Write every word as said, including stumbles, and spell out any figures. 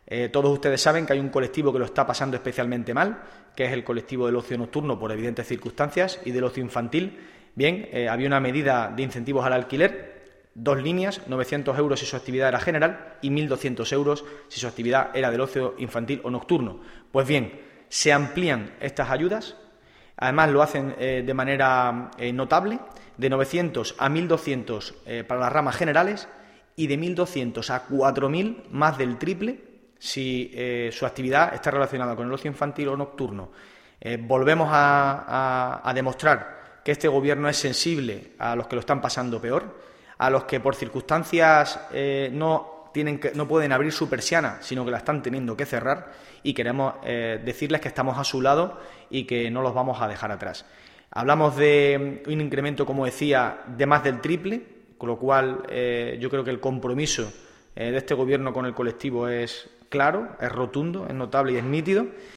Eh, todos ustedes saben que hay un colectivo que lo está pasando especialmente mal, que es el colectivo del ocio nocturno por evidentes circunstancias y del ocio infantil. Bien, eh, había una medida de incentivos al alquiler, dos líneas, novecientos euros si su actividad era general y mil doscientos euros si su actividad era del ocio infantil o nocturno. Pues bien, se amplían estas ayudas, además lo hacen eh, de manera eh, notable, de novecientos a mil doscientos eh, para las ramas generales y de mil doscientos a cuatro mil, más del triple, si eh, su actividad está relacionada con el ocio infantil o nocturno. Eh, volvemos a, a, a demostrar que este Gobierno es sensible a los que lo están pasando peor, a los que por circunstancias eh, no, tienen que, no pueden abrir su persiana, sino que la están teniendo que cerrar, y queremos eh, decirles que estamos a su lado y que no los vamos a dejar atrás. Hablamos de un incremento, como decía, de más del triple, con lo cual eh, yo creo que el compromiso eh, de este Gobierno con el colectivo es claro, es rotundo, es notable y es nítido.